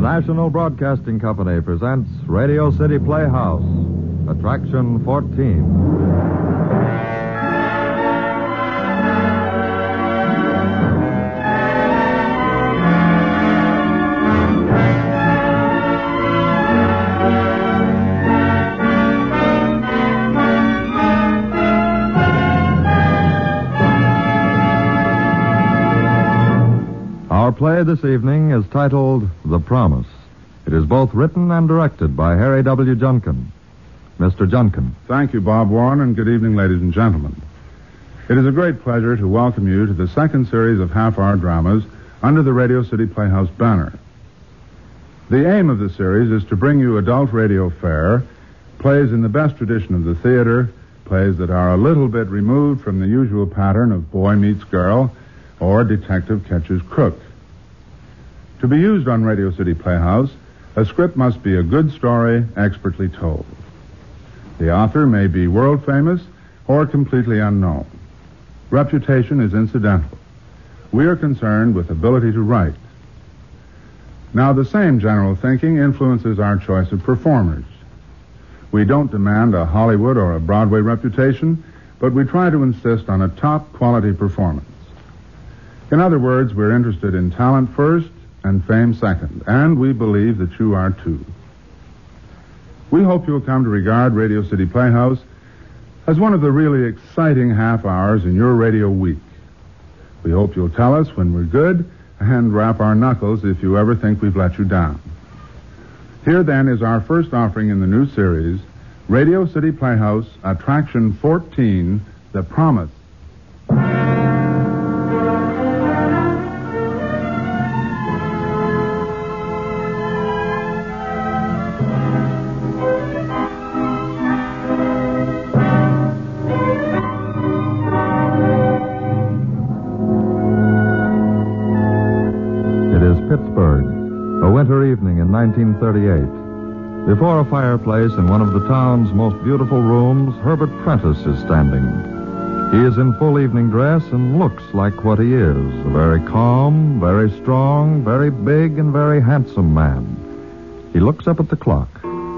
National Broadcasting Company presents Radio City Playhouse, Attraction 14. Our play this evening is titled The Promise. It is both written and directed by Harry W. Junkin. Mr. Junkin. Thank you, Bob Warren, and good evening, ladies and gentlemen. It is a great pleasure to welcome you to the second series of half-hour dramas under the Radio City Playhouse banner. The aim of the series is to bring you adult radio fare, plays in the best tradition of the theater, plays that are a little bit removed from the usual pattern of boy meets girl or detective catches crook. To be used on Radio City Playhouse, a script must be a good story, expertly told. The author may be world famous or completely unknown. Reputation is incidental. We are concerned with ability to write. Now, the same general thinking influences our choice of performers. We don't demand a Hollywood or a Broadway reputation, but we try to insist on a top quality performance. In other words, we're interested in talent first and fame second, and we believe that you are too. We hope you'll come to regard Radio City Playhouse as one of the really exciting half hours in your radio week. We hope you'll tell us when we're good and rap our knuckles if you ever think we've let you down. Here, then, is our first offering in the new series, Radio City Playhouse, Attraction 14, The Promise. A winter evening in 1938. Before a fireplace in one of the town's most beautiful rooms, Herbert Prentice is standing. He is in full evening dress and looks like what he is, a very calm, very strong, very big, and very handsome man. He looks up at the clock,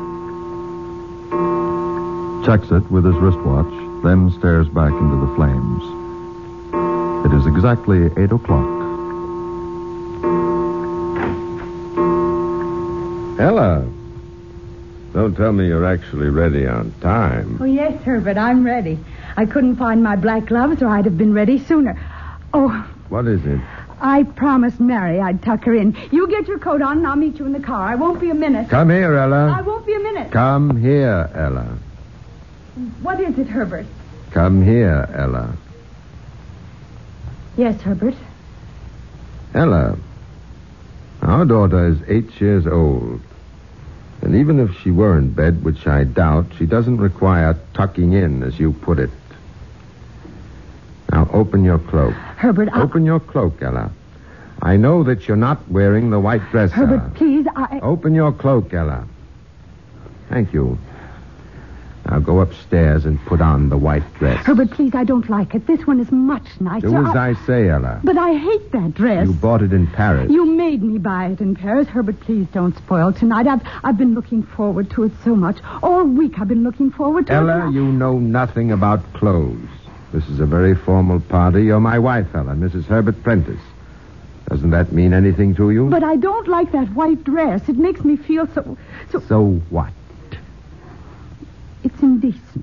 checks it with his wristwatch, then stares back into the flames. It is exactly 8 o'clock. Ella, don't tell me you're actually ready on time. Oh, yes, Herbert, I'm ready. I couldn't find my black gloves or I'd have been ready sooner. Oh. What is it? I promised Mary I'd tuck her in. You get your coat on and I'll meet you in the car. I won't be a minute. Come here, Ella. I won't be a minute. Come here, Ella. What is it, Herbert? Come here, Ella. Yes, Herbert. Ella, our daughter is 8 years old. And even if she were in bed, which I doubt, she doesn't require tucking in, as you put it. Now, open your cloak. Herbert, Open your cloak, Ella. I know that you're not wearing the white dress, Herbert, Ella. please, Open your cloak, Ella. Thank you. Now go upstairs and put on the white dress. Herbert, please, I don't like it. This one is much nicer. Do as I say, Ella. But I hate that dress. You bought it in Paris. You made me buy it in Paris. Herbert, please don't spoil tonight. I've been looking forward to it so much. All week I've been looking forward to it. Ella, you know nothing about clothes. This is a very formal party. You're my wife, Ella, Mrs. Herbert Prentice. Doesn't that mean anything to you? But I don't like that white dress. It makes me feel so... So what? It's indecent.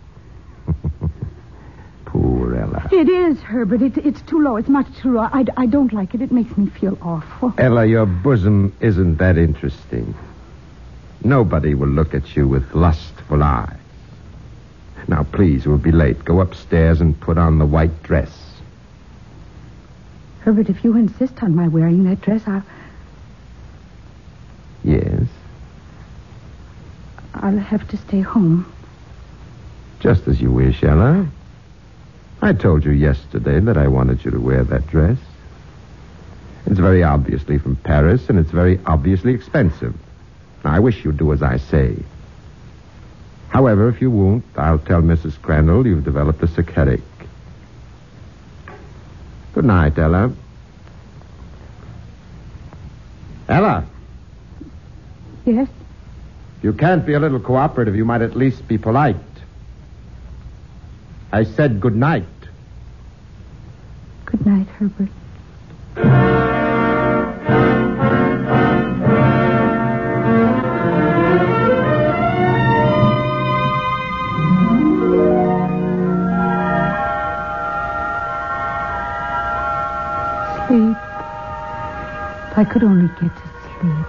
Poor Ella. It is, Herbert. It's too low. It's much too low. I don't like it. It makes me feel awful. Ella, your bosom isn't that interesting. Nobody will look at you with lustful eyes. Now, please, we'll be late. Go upstairs and put on the white dress. Herbert, if you insist on my wearing that dress, Yes? I'll have to stay home. Just as you wish, Ella. I told you yesterday that I wanted you to wear that dress. It's very obviously from Paris, and it's very obviously expensive. I wish you'd do as I say. However, if you won't, I'll tell Mrs. Crandall you've developed a sick headache. Good night, Ella. Ella! Yes? If you can't be a little cooperative, you might at least be polite. I said good night. Good night, Herbert. Sleep. If I could only get to sleep.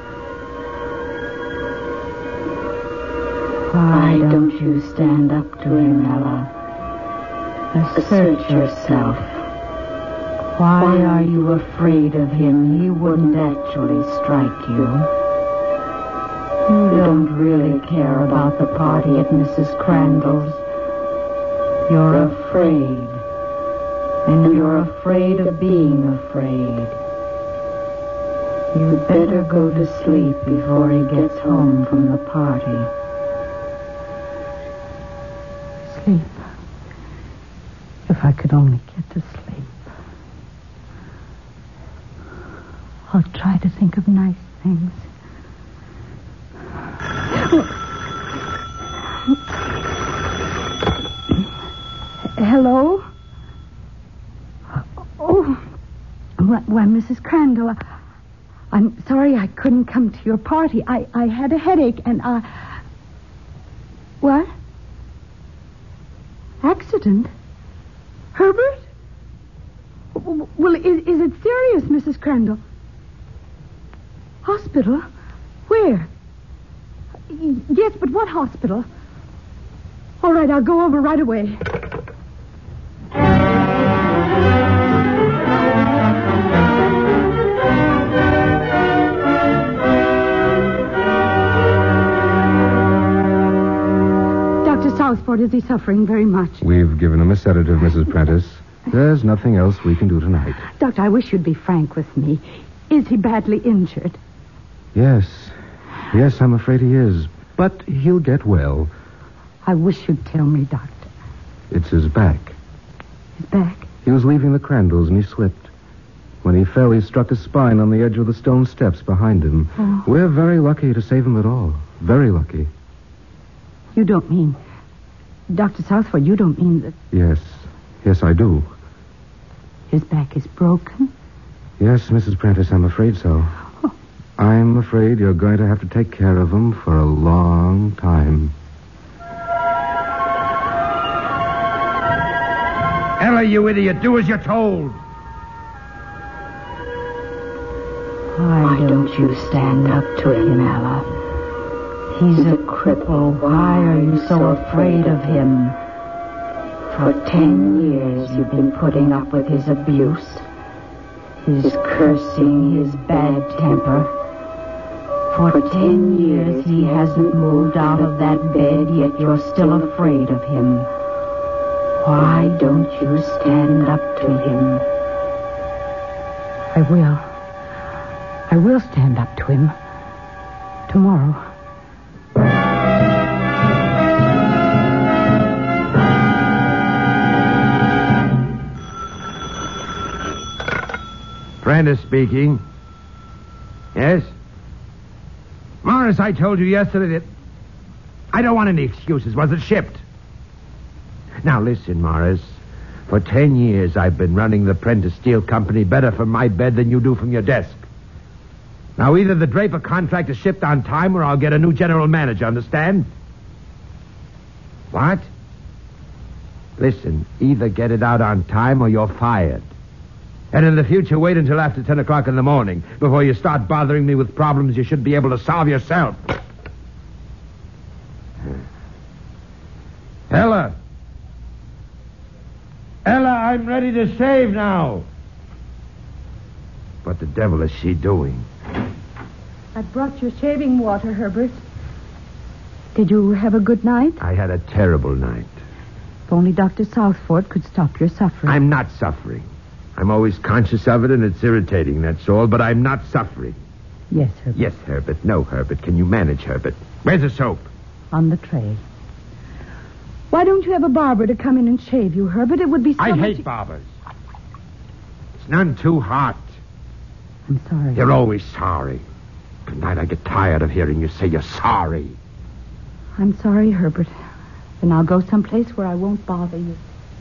Why don't you stand up to him, Ella? Assert yourself. Why are you afraid of him? He wouldn't actually strike you. You don't really care about the party at Mrs. Crandall's. You're afraid. And you're afraid of being afraid. You'd better go to sleep before he gets home from the party. Sleep. If I could only get to sleep. I'll try to think of nice things. Hello? Oh, why, Mrs. Crandall, I'm sorry I couldn't come to your party. I had a headache and What? Accident? Herbert? Well, is it serious, Mrs. Crandall? Hospital? Where? Yes, but what hospital? All right, I'll go over right away. Dr. Southport, is he suffering very much? We've given him a sedative, Mrs. Prentice. There's nothing else we can do tonight. Doctor, I wish you'd be frank with me. Is he badly injured? Yes. Yes, I'm afraid he is. But he'll get well. I wish you'd tell me, Doctor. It's his back. His back? He was leaving the Crandalls and he slipped. When he fell, he struck his spine on the edge of the stone steps behind him. Oh. We're very lucky to save him at all. Very lucky. You don't mean... Dr. Southford, you don't mean that... Yes. Yes, I do. His back is broken? Yes, Mrs. Prentice, I'm afraid so. Oh. I'm afraid you're going to have to take care of him for a long time. Ella, you idiot, do as you're told. Why don't you stand up to him, Ella? He's a cripple. Why are you so afraid of him? For 10 years you've been putting up with his abuse, his cursing, his bad temper. For 10 years he hasn't moved out of that bed, yet you're still afraid of him. Why don't you stand up to him? I will. I will stand up to him. Tomorrow. Prentice speaking. Yes? Morris, I told you yesterday that I don't want any excuses. Was it shipped? Now listen, Morris. For 10 years I've been running the Prentice Steel Company better from my bed than you do from your desk. Now either the Draper contract is shipped on time or I'll get a new general manager, understand? What? Listen, either get it out on time or you're fired. And in the future, wait until after 10 o'clock in the morning before you start bothering me with problems you should be able to solve yourself. Ella! Ella, I'm ready to shave now. What the devil is she doing? I brought you shaving water, Herbert. Did you have a good night? I had a terrible night. If only Dr. Southford could stop your suffering. I'm not suffering. I'm always conscious of it, and it's irritating, that's all, but I'm not suffering. Yes, Herbert. Yes, Herbert. No, Herbert. Can you manage, Herbert? Where's the soap? On the tray. Why don't you have a barber to come in and shave you, Herbert? It would be so I much... hate barbers. It's none too hot. I'm sorry. You're always sorry. Tonight I get tired of hearing you say you're sorry. I'm sorry, Herbert. Then I'll go someplace where I won't bother you.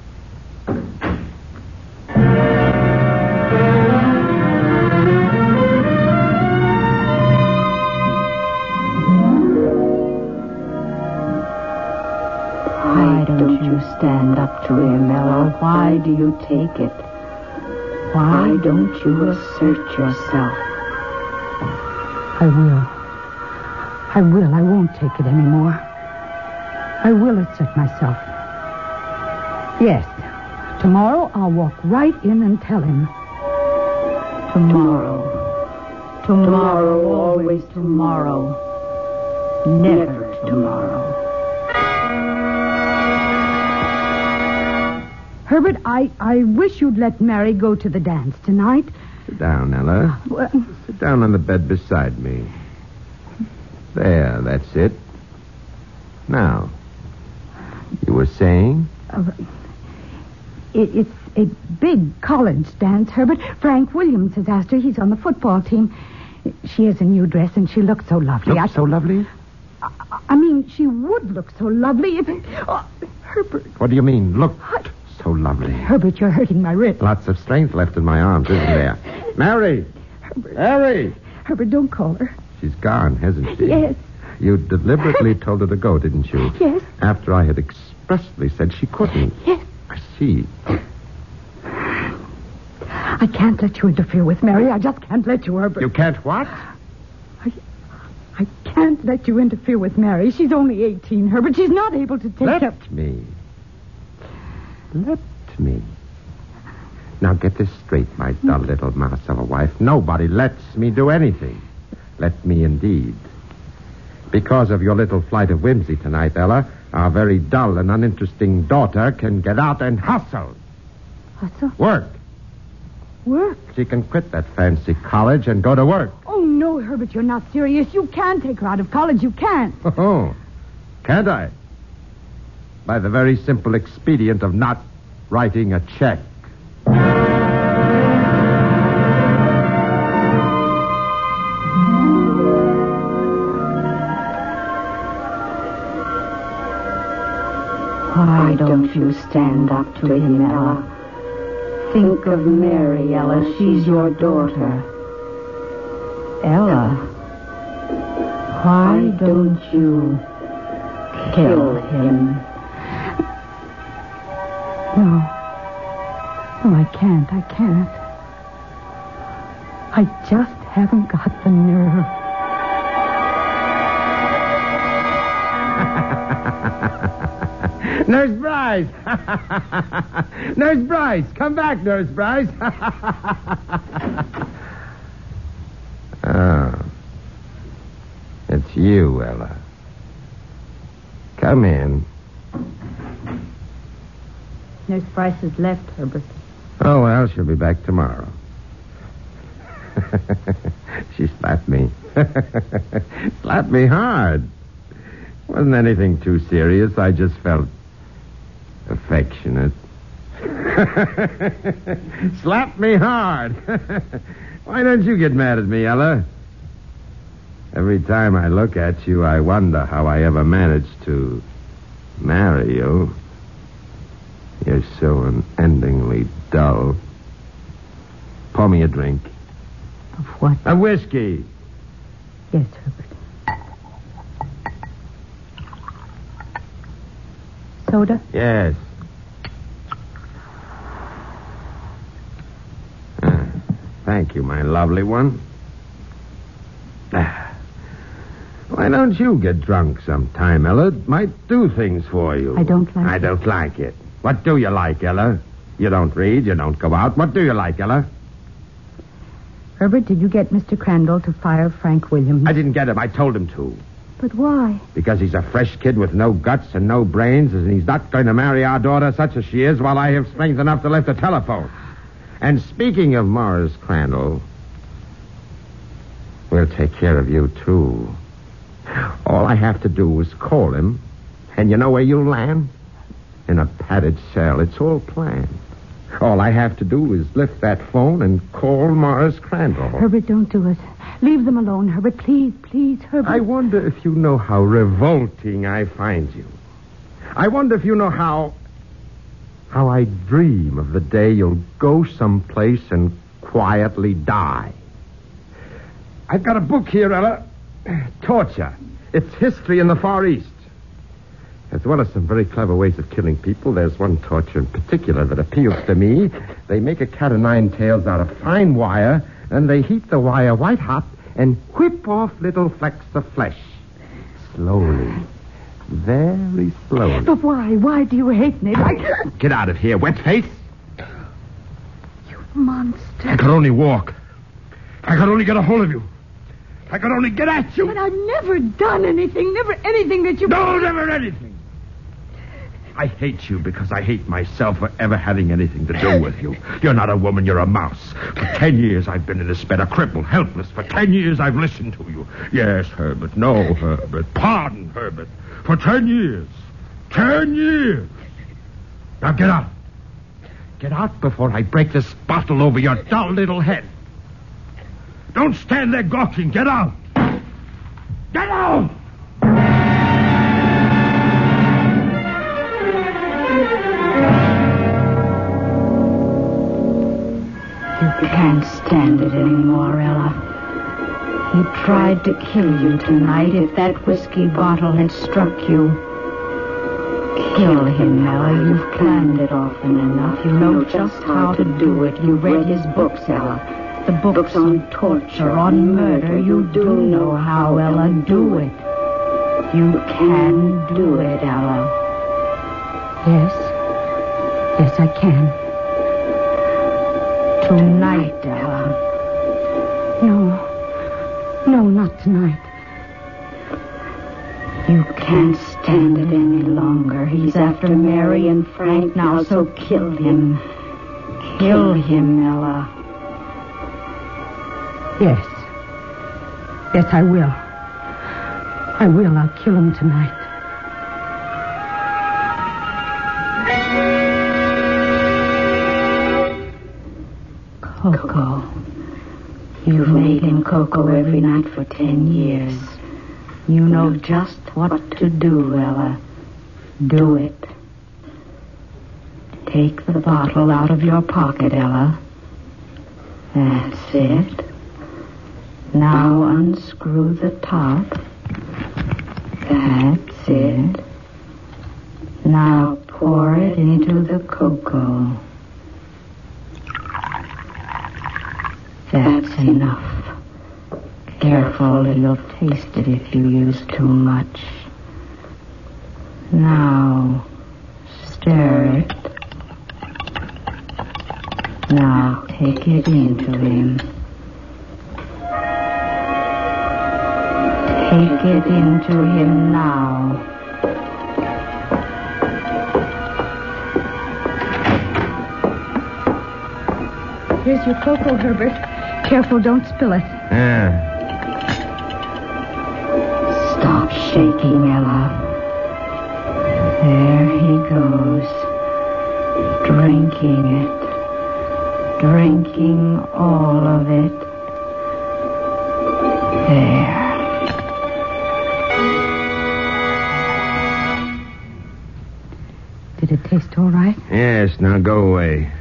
Why don't you stand up to him, Ella? Why do you take it? Why don't you assert yourself? I will. I won't take it anymore. I will assert myself. Yes. Tomorrow I'll walk right in and tell him. Tomorrow. Tomorrow, always tomorrow. Never tomorrow. Herbert, I wish you'd let Mary go to the dance tonight. Sit down, Ella. Well, Sit down on the bed beside me. There, that's it. Now, you were saying? It's a big college dance, Herbert. Frank Williams has asked her. He's on the football team. She has a new dress, and she looks so lovely. So lovely? I mean, she would look so lovely if... Oh, Herbert. What do you mean, look so lovely? Herbert, you're hurting my wrist. Lots of strength left in my arms, isn't there? Mary! Herbert. Mary! Herbert, don't call her. She's gone, hasn't she? Yes. You deliberately told her to go, didn't you? Yes. After I had expressly said she couldn't. Yes. I see. I can't let you interfere with Mary. I just can't let you, Herbert. You can't what? I can't let you interfere with Mary. She's only 18, Herbert. She's not able to take up... Let me. Now get this straight, my dull little mouse of a wife. Nobody lets me do anything. Let me indeed. Because of your little flight of whimsy tonight, Ella, our very dull and uninteresting daughter can get out and hustle. Hustle? Work. Work? She can quit that fancy college and go to work. Oh, no, Herbert, you're not serious. You can't take her out of college. You can't. Oh, can't I? By the very simple expedient of not writing a check. Why don't you stand up to him, Ella? Think of Mary, Ella. She's your daughter. Ella, why don't you kill him? No, I can't. I just haven't got the nerve. Nurse Bryce! Nurse Bryce! Come back, Nurse Bryce! Oh. It's you, Ella. Come in. Nurse Bryce has left, Herbert. Oh, well, she'll be back tomorrow. She slapped me. Slapped me hard. Wasn't anything too serious. I just felt affectionate. Slapped me hard. Why don't you get mad at me, Ella? Every time I look at you, I wonder how I ever managed to marry you. You're so unendingly dull. Pour me a drink. Of what? A whiskey. Yes, Herbert. Soda? Yes. Thank you, my lovely one. Why don't you get drunk sometime, Ella? It might do things for you. I don't like it. I don't like it. What do you like, Ella? You don't read, you don't go out. What do you like, Ella? Herbert, did you get Mr. Crandall to fire Frank Williams? I didn't get him. I told him to. But why? Because he's a fresh kid with no guts and no brains, and he's not going to marry our daughter such as she is while I have strength enough to lift a telephone. And speaking of Morris Crandall, we'll take care of you, too. All I have to do is call him, and you know where you'll land? In a padded cell. It's all planned. All I have to do is lift that phone and call Morris Crandall. Herbert, don't do it. Leave them alone, Herbert. Please, please, Herbert. I wonder if you know how revolting I find you. I wonder if you know how I dream of the day you'll go someplace and quietly die. I've got a book here, Ella. Torture. It's history in the Far East. As well as some very clever ways of killing people, there's one torture in particular that appeals to me. They make a cat o' nine tails out of fine wire, and they heat the wire white hot and whip off little flecks of flesh. Slowly. Very slowly. But why? Why do you hate me? Get out of here, wet face. You monster. I could only walk. I could only get a hold of you. I could only get at you. But I've never done anything. Never anything that you... No, never anything. I hate you because I hate myself for ever having anything to do with you. You're not a woman, you're a mouse. For 10 years I've been in this bed, a cripple, helpless. For 10 years I've listened to you. Yes, Herbert. No, Herbert. Pardon, Herbert. For 10 years. 10 years. Now get out. Get out before I break this bottle over your dull little head. Don't stand there gawking. Get out. Get out! You can't stand it anymore, Ella. He tried to kill you tonight if that whiskey bottle had struck you. Kill him, Ella. You've planned it often enough. You know just how to do it. You read his books, Ella. The books on torture, on murder. You do know how, Ella. Do it. You can do it, Ella. Yes. Yes, I can. Tonight, Ella. No. No, not tonight. You can't stand it any longer. He's after Mary and Frank now, so kill him. Kill him, Ella. Yes. Yes, I will. I will. I'll kill him tonight. Coco. You've made him Coco every night for 10 years. You know just what to do, Ella. Do it. Take the bottle out of your pocket, Ella. That's it. Now unscrew the top. That's it. Now pour it into the cocoa. That's enough. Careful, you'll taste it if you use too much. Now, stir it. Now, take it into him. Take it into him now. Here's your cocoa, Herbert. Careful, don't spill it. Yeah. Stop shaking, Ella. There he goes. Drinking it. Drinking all of it. There. Did it taste all right? Yes, now go away.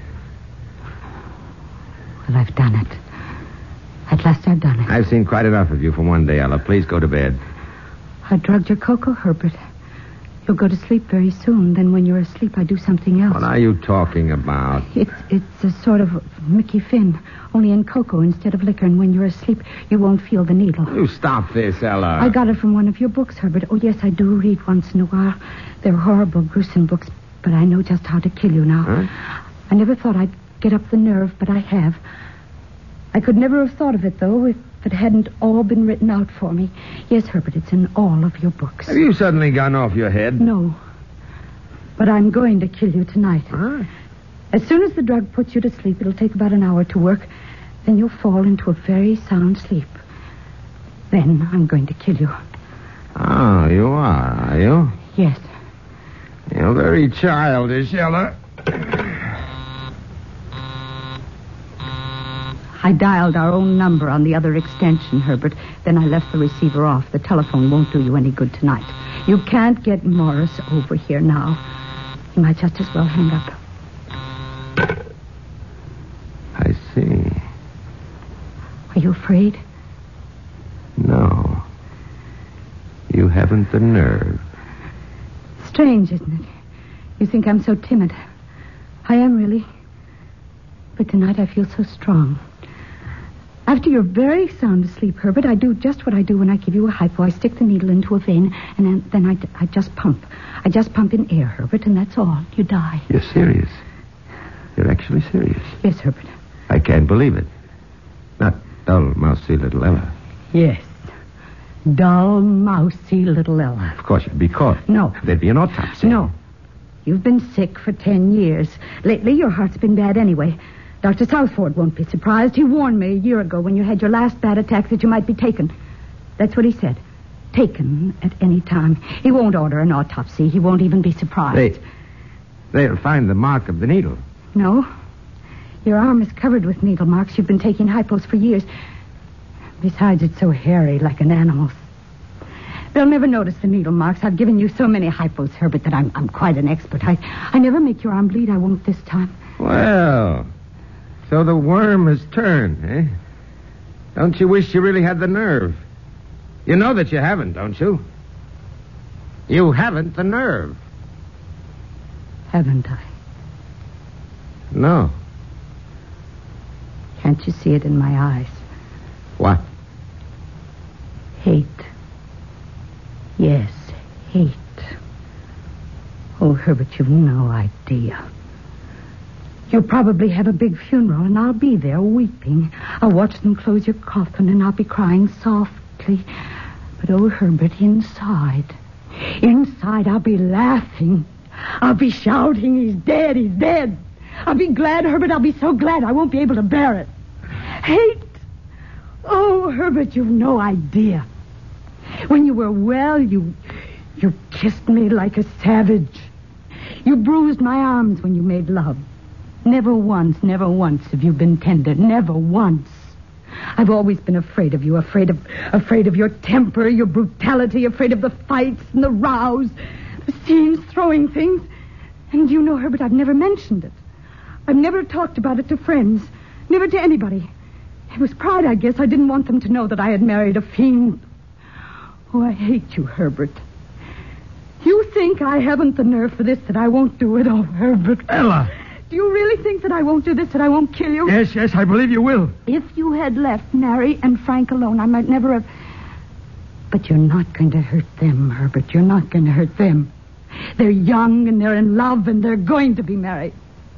Well, I've done it. At last I've done it. I've seen quite enough of you for one day, Ella. Please go to bed. I drugged your cocoa, Herbert. You'll go to sleep very soon. Then when you're asleep, I do something else. What are you talking about? It's a sort of Mickey Finn, only in cocoa instead of liquor. And when you're asleep, you won't feel the needle. You stop this, Ella. I got it from one of your books, Herbert. Oh, yes, I do read once in a while. They're horrible, gruesome books, but I know just how to kill you now. Huh? I never thought I'd get up the nerve, but I have. I could never have thought of it, though, if it hadn't all been written out for me. Yes, Herbert, it's in all of your books. Have you suddenly gone off your head? No. But I'm going to kill you tonight. Huh? As soon as the drug puts you to sleep, it'll take about an hour to work. Then you'll fall into a very sound sleep. Then I'm going to kill you. Oh, you are you? Yes. You're very childish, Ella. I dialed our own number on the other extension, Herbert. Then I left the receiver off. The telephone won't do you any good tonight. You can't get Morris over here now. He might just as well hang up. I see. Are you afraid? No. You haven't the nerve. Strange, isn't it? You think I'm so timid. I am really. But tonight I feel so strong. After you're very sound asleep, Herbert, I do just what I do when I give you a hypo. I stick the needle into a vein, and then I just pump. I just pump in air, Herbert, and that's all. You die. You're serious. You're actually serious. Yes, Herbert. I can't believe it. Not dull, mousy little Ella. Yes. Dull, mousy little Ella. Of course, you'd be caught. No. There'd be an autopsy. No. You've been sick for 10 years. Lately, your heart's been bad anyway. Dr. Southford won't be surprised. He warned me a year ago when you had your last bad attack that you might be taken. That's what he said. Taken at any time. He won't order an autopsy. He won't even be surprised. They'll find the mark of the needle. No. Your arm is covered with needle marks. You've been taking hypos for years. Besides, it's so hairy, like an animal's. They'll never notice the needle marks. I've given you so many hypos, Herbert, that I'm quite an expert. I never make your arm bleed. I won't this time. Well, so the worm has turned, eh? Don't you wish you really had the nerve? You know that you haven't, don't you? You haven't the nerve. Haven't I? No. Can't you see it in my eyes? What? Hate. Yes, hate. Oh, Herbert, you've no idea. You'll probably have a big funeral, and I'll be there weeping. I'll watch them close your coffin, and I'll be crying softly. But, oh, Herbert, inside, I'll be laughing. I'll be shouting, he's dead, he's dead. I'll be glad, Herbert, I'll be so glad I won't be able to bear it. Hate. Oh, Herbert, you've no idea. When you were well, you kissed me like a savage. You bruised my arms when you made love. Never once have you been tender. Never once. I've always been afraid of you, afraid of your temper, your brutality, afraid of the fights and the rows, the scenes, throwing things. And you know, Herbert, I've never mentioned it. I've never talked about it to friends, never to anybody. It was pride, I guess. I didn't want them to know that I had married a fiend. Oh, I hate you, Herbert. You think I haven't the nerve for this, that I won't do it? Oh, Herbert. Ella! Do you really think that I won't do this, that I won't kill you? Yes, I believe you will. If you had left Mary and Frank alone, I might never have... But you're not going to hurt them, Herbert. You're not going to hurt them. They're young, and they're in love, and they're going to be married.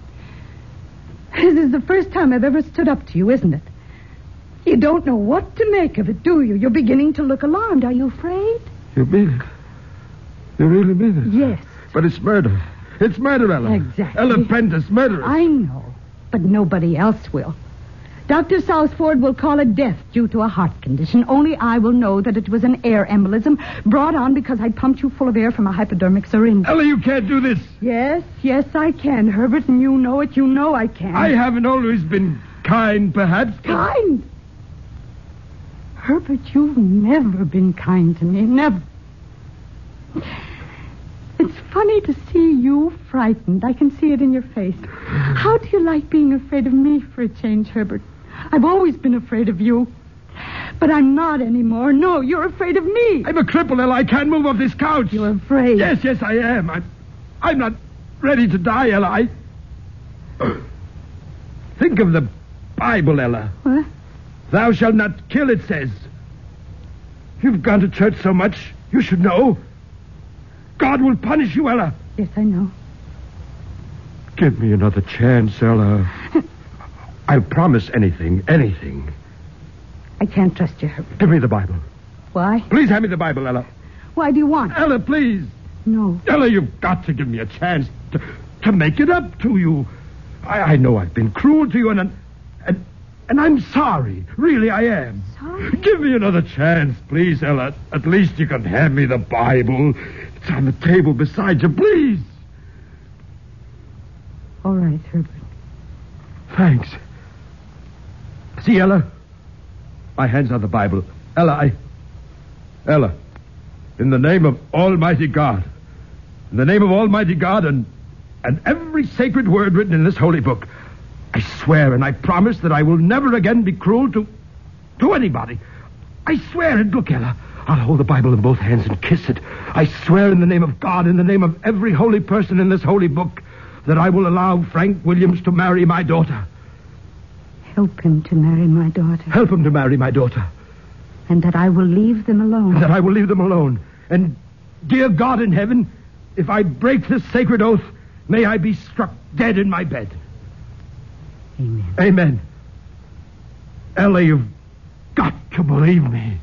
This is the first time I've ever stood up to you, isn't it? You don't know what to make of it, do you? You're beginning to look alarmed. Are you afraid? You mean it? You really mean it? Yes. But it's murder. It's murder, Ella. Exactly. Ella Prentice, murderess. I know, but nobody else will. Dr. Southford will call it death due to a heart condition. Only I will know that it was an air embolism brought on because I pumped you full of air from a hypodermic syringe. Ella, you can't do this. Yes, I can, Herbert, and you know it. You know I can. I haven't always been kind, perhaps. Kind? Herbert, you've never been kind to me. Never. It's funny to see you frightened. I can see it in your face. How do you like being afraid of me for a change, Herbert? I've always been afraid of you. But I'm not anymore. No, you're afraid of me. I'm a cripple, Ella. I can't move off this couch. You're afraid. Yes, I am. I'm not ready to die, Ella. Think of the Bible, Ella. What? Thou shalt not kill, it says. You've gone to church so much, you should know. God will punish you, Ella. Yes, I know. Give me another chance, Ella. I'll promise anything. I can't trust you, Herbert. Give me the Bible. Why? Please hand me the Bible, Ella. Why do you want it? Ella, please. No. Ella, you've got to give me a chance to make it up to you. I know I've been cruel to you, and I'm sorry. Really, I am. Sorry? Give me another chance, please, Ella. At least you can hand me the Bible. It's on the table beside you, please. All right, Herbert. Thanks. See, Ella? My hand's on the Bible. Ella, in the name of Almighty God, in the name of Almighty God and every sacred word written in this holy book, I swear and I promise that I will never again be cruel to anybody. I swear it. Look, Ella, I'll hold the Bible in both hands and kiss it. I swear in the name of God, in the name of every holy person in this holy book, that I will allow Frank Williams to marry my daughter. Help him to marry my daughter. Help him to marry my daughter. And that I will leave them alone. And that I will leave them alone. And, dear God in heaven, if I break this sacred oath, may I be struck dead in my bed. Amen. Amen. Ella, you've got to believe me.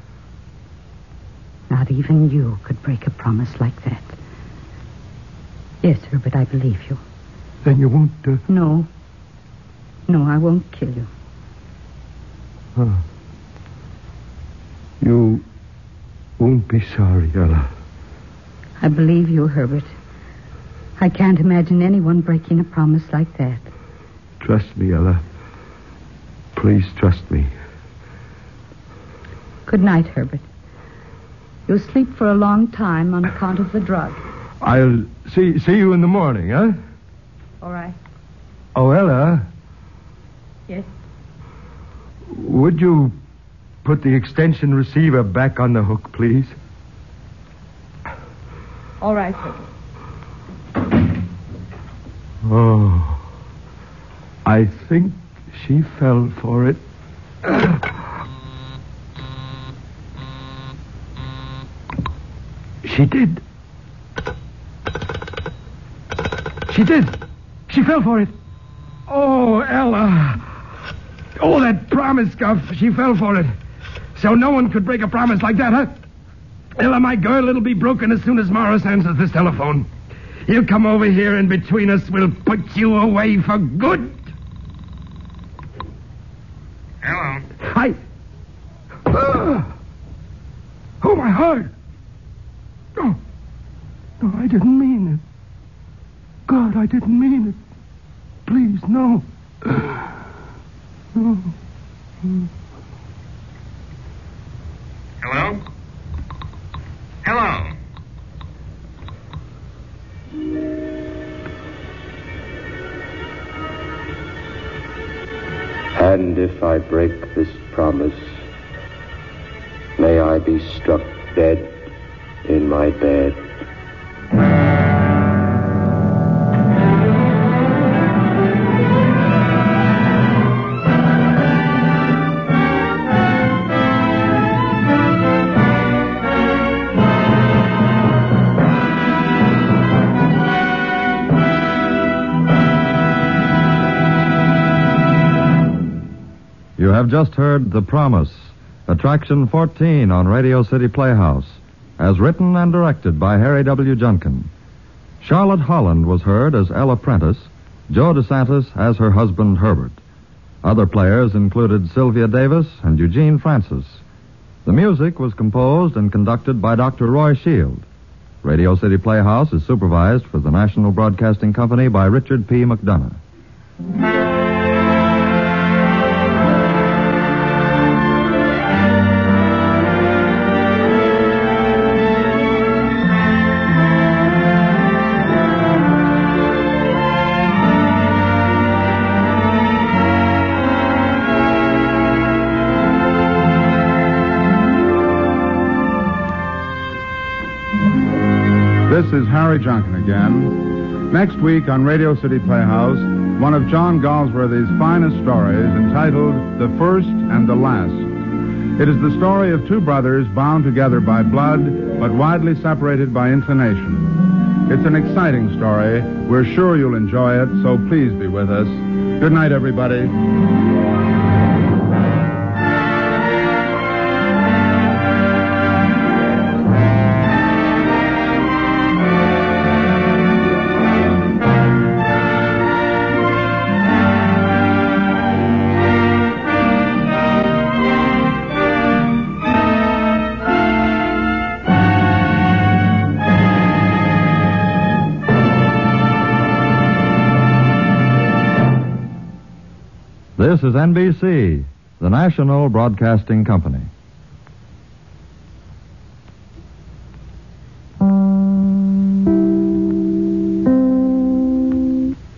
Not even you could break a promise like that. Yes, Herbert, I believe you. Then you won't... No. No, I won't kill you. Huh. You won't be sorry, Ella. I believe you, Herbert. I can't imagine anyone breaking a promise like that. Trust me, Ella. Please trust me. Good night, Herbert. You'll sleep for a long time on account of the drug. I'll see you in the morning, huh? All right. Oh, Ella. Yes? Would you put the extension receiver back on the hook, please? All right, Herbert. Oh, I think she fell for it. She did. She did. She fell for it. Oh, Ella. Oh, that promise scuff. She fell for it. So no one could break a promise like that, huh? Ella, my girl, it'll be broken as soon as Morris answers this telephone. He'll come over here, and between us, we'll put you away for good. Hello. Oh, my heart. No, I didn't mean it. God, I didn't mean it. Please, no. No. Hello? Hello? And if I break this promise, may I be struck dead in my bed. You have just heard The Promise, Attraction 14 on Radio City Playhouse, as written and directed by Harry W. Junkin. Charlotte Holland was heard as Ella Prentice, Joe DeSantis as her husband Herbert. Other players included Sylvia Davis and Eugene Francis. The music was composed and conducted by Dr. Roy Shield. Radio City Playhouse is supervised for the National Broadcasting Company by Richard P. McDonough. This is Harry Junkin again. Next week on Radio City Playhouse, one of John Galsworthy's finest stories entitled The First and the Last. It is the story of two brothers bound together by blood, but widely separated by inclination. It's an exciting story. We're sure you'll enjoy it, so please be with us. Good night, everybody. This is NBC, The National Broadcasting Company.